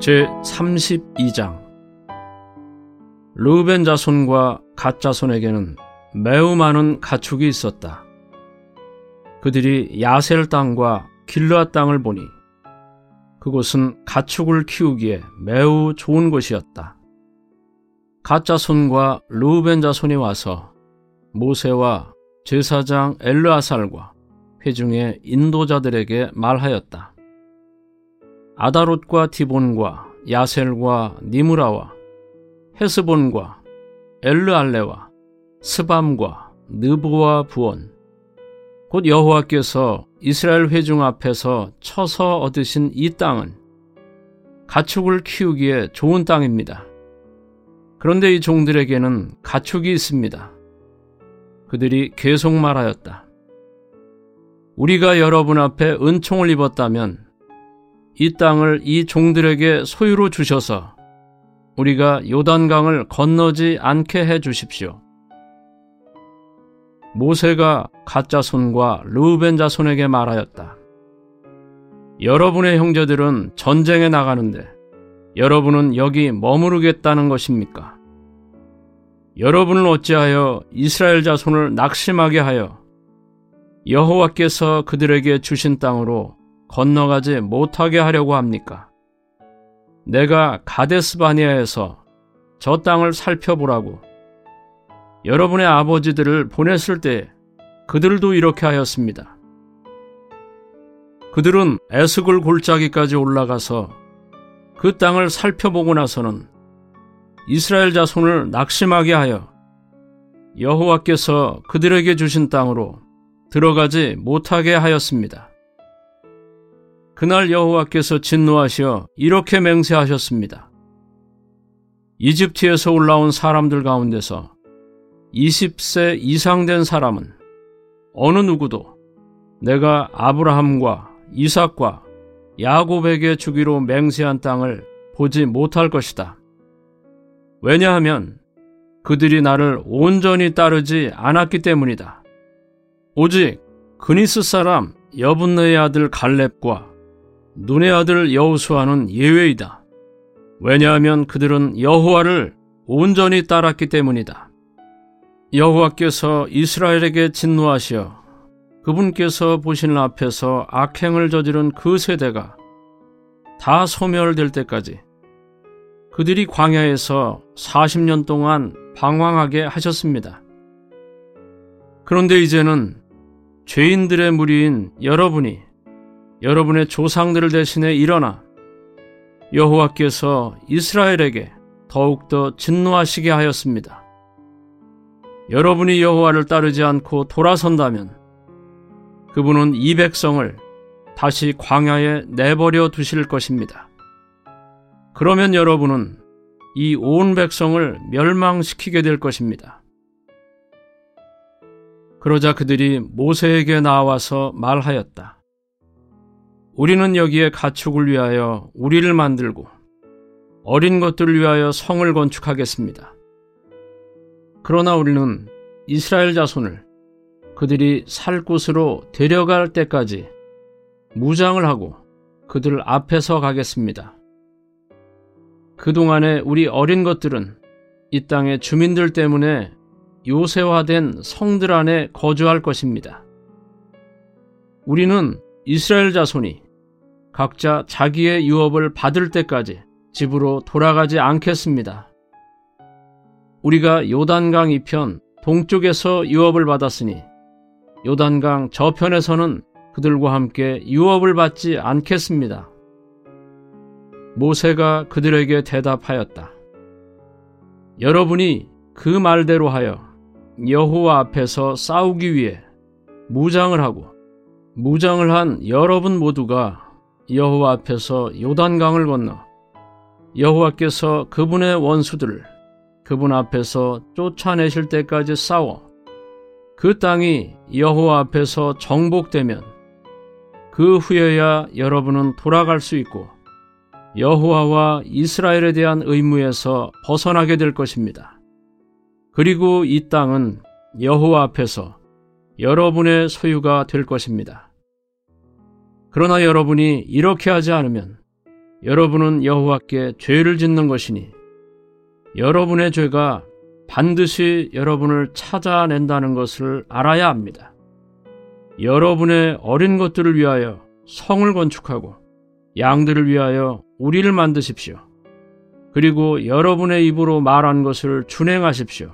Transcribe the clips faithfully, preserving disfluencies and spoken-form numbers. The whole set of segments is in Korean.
제삼십이 장. 르우벤 자손과 갓 자손에게는 매우 많은 가축이 있었다. 그들이 야셀 땅과 길르앗 땅을 보니 그곳은 가축을 키우기에 매우 좋은 곳이었다. 갓 자손과 르우벤 자손이 와서 모세와 제사장 엘르아살과 회중의 인도자들에게 말하였다. 아다롯과 디본과 야셀과 니므라와 헤스본과 엘르알레와 스밤과 느보와 부온, 곧 여호와께서 이스라엘 회중 앞에서 쳐서 얻으신 이 땅은 가축을 키우기에 좋은 땅입니다. 그런데 이 종들에게는 가축이 있습니다. 그들이 계속 말하였다. 우리가 여러분 앞에 은총을 입었다면 이 땅을 이 종들에게 소유로 주셔서 우리가 요단강을 건너지 않게 해 주십시오. 모세가 갓 자손과 르우벤 자손에게 말하였다. 여러분의 형제들은 전쟁에 나가는데 여러분은 여기 머무르겠다는 것입니까? 여러분을 어찌하여 이스라엘 자손을 낙심하게 하여 여호와께서 그들에게 주신 땅으로 건너가지 못하게 하려고 합니까? 내가 가데스바니아에서 저 땅을 살펴보라고 여러분의 아버지들을 보냈을 때 그들도 이렇게 하였습니다. 그들은 에스골 골짜기까지 올라가서 그 땅을 살펴보고 나서는 이스라엘 자손을 낙심하게 하여 여호와께서 그들에게 주신 땅으로 들어가지 못하게 하였습니다. 그날 여호와께서 진노하시어 이렇게 맹세하셨습니다. 이집트에서 올라온 사람들 가운데서 이십 세 이상 된 사람은 어느 누구도 내가 아브라함과 이삭과 야곱에게 주기로 맹세한 땅을 보지 못할 것이다. 왜냐하면 그들이 나를 온전히 따르지 않았기 때문이다. 오직 그니스 사람 여분네의 아들 갈렙과 눈의 아들 여호수아는 예외이다. 왜냐하면 그들은 여호와를 온전히 따랐기 때문이다. 여호와께서 이스라엘에게 진노하시어 그분께서 보시는 앞에서 악행을 저지른 그 세대가 다 소멸될 때까지 그들이 광야에서 사십 년 동안 방황하게 하셨습니다. 그런데 이제는 죄인들의 무리인 여러분이 여러분의 조상들을 대신해 일어나 여호와께서 이스라엘에게 더욱더 진노하시게 하였습니다. 여러분이 여호와를 따르지 않고 돌아선다면 그분은 이 백성을 다시 광야에 내버려 두실 것입니다. 그러면 여러분은 이 온 백성을 멸망시키게 될 것입니다. 그러자 그들이 모세에게 나와서 말하였다. 우리는 여기에 가축을 위하여 우리를 만들고 어린 것들을 위하여 성을 건축하겠습니다. 그러나 우리는 이스라엘 자손을 그들이 살 곳으로 데려갈 때까지 무장을 하고 그들 앞에서 가겠습니다. 그동안에 우리 어린 것들은 이 땅의 주민들 때문에 요새화된 성들 안에 거주할 것입니다. 우리는 이스라엘 자손이 각자 자기의 유업을 받을 때까지 집으로 돌아가지 않겠습니다. 우리가 요단강 이편 동쪽에서 유업을 받았으니 요단강 저편에서는 그들과 함께 유업을 받지 않겠습니다. 모세가 그들에게 대답하였다. 여러분이 그 말대로 하여 여호와 앞에서 싸우기 위해 무장을 하고 무장을 한 여러분 모두가 여호와 앞에서 요단강을 건너 여호와께서 그분의 원수들을 그분 앞에서 쫓아내실 때까지 싸워 그 땅이 여호와 앞에서 정복되면 그 후에야 여러분은 돌아갈 수 있고 여호와와 이스라엘에 대한 의무에서 벗어나게 될 것입니다. 그리고 이 땅은 여호와 앞에서 여러분의 소유가 될 것입니다. 그러나 여러분이 이렇게 하지 않으면 여러분은 여호와께 죄를 짓는 것이니 여러분의 죄가 반드시 여러분을 찾아낸다는 것을 알아야 합니다. 여러분의 어린 것들을 위하여 성을 건축하고 양들을 위하여 우리를 만드십시오. 그리고 여러분의 입으로 말한 것을 준행하십시오.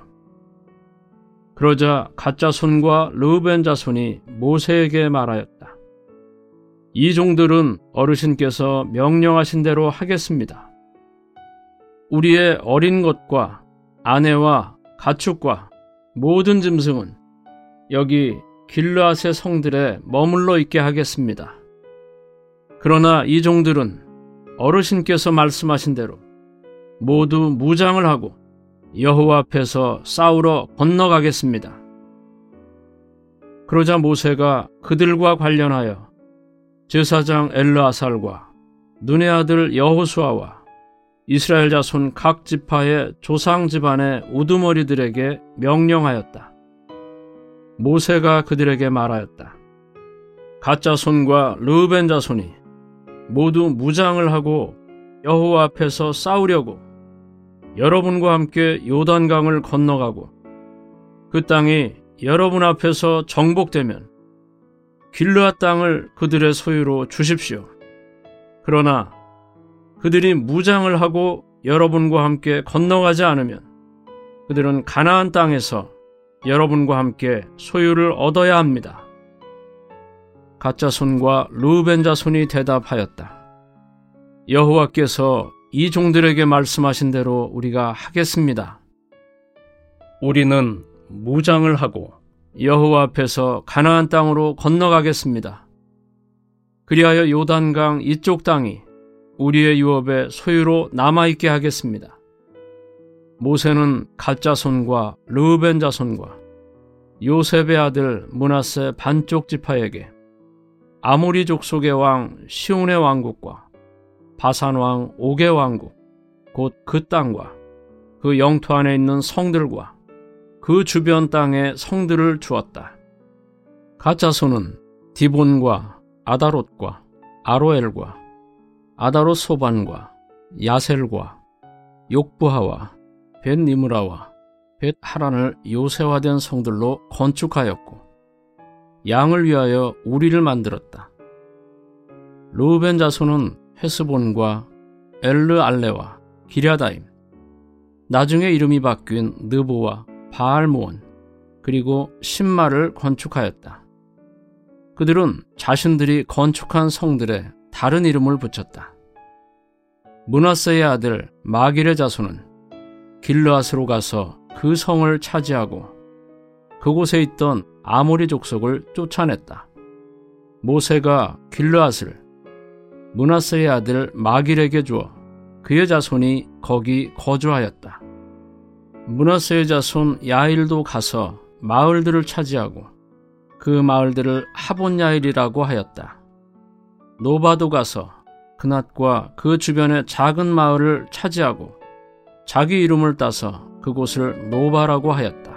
그러자 갓 자손과 르우벤 자손이 모세에게 말하였다. 이 종들은 어르신께서 명령하신 대로 하겠습니다. 우리의 어린 것과 아내와 가축과 모든 짐승은 여기 길르앗의 성들에 머물러 있게 하겠습니다. 그러나 이 종들은 어르신께서 말씀하신 대로 모두 무장을 하고 여호와 앞에서 싸우러 건너가겠습니다. 그러자 모세가 그들과 관련하여 제사장 엘르아살과 눈의 아들 여호수아와 이스라엘 자손 각 지파의 조상 집안의 우두머리들에게 명령하였다. 모세가 그들에게 말하였다. 갓 자손과 르우벤 자손이 모두 무장을 하고 여호와 앞에서 싸우려고 여러분과 함께 요단강을 건너가고 그 땅이 여러분 앞에서 정복되면 길르앗 땅을 그들의 소유로 주십시오. 그러나 그들이 무장을 하고 여러분과 함께 건너가지 않으면 그들은 가나안 땅에서 여러분과 함께 소유를 얻어야 합니다. 갓 자손과 르우벤 자손이 대답하였다. 여호와께서 이 종들에게 말씀하신 대로 우리가 하겠습니다. 우리는 무장을 하고 여호와 앞에서 가나안 땅으로 건너가겠습니다. 그리하여 요단강 이쪽 땅이 우리의 유업의 소유로 남아있게 하겠습니다. 모세는 갓 자손과 르우벤 자손과 요셉의 아들 므낫세 반쪽 지파에게 아모리 족속의 왕 시온의 왕국과 바산 왕 옥의 왕국 곧 그 땅과 그 영토 안에 있는 성들과 그 주변 땅의 성들을 주었다. 갓 자손은 디본과 아다롯과 아로엘과 아다롯 소반과 야셀과 욕부하와 벳니므라와 벳하란을 요새화된 성들로 건축하였고 양을 위하여 우리를 만들었다. 르우벤 자손은 헤스본과 엘르알레와 기랴다임, 나중에 이름이 바뀐 느보와 바알모온, 그리고 신마를 건축하였다. 그들은 자신들이 건축한 성들에 다른 이름을 붙였다. 므낫세의 아들 마길의 자손은 길르앗으로 가서 그 성을 차지하고 그곳에 있던 아모리 족속을 쫓아냈다. 모세가 길르앗을 므낫세의 아들 마길에게 주어 그의 자손이 거기 거주하였다. 므낫세의 자손 야일도 가서 마을들을 차지하고 그 마을들을 하본야일이라고 하였다. 노바도 가서 그낫과 그 주변의 작은 마을을 차지하고 자기 이름을 따서 그곳을 노바라고 하였다.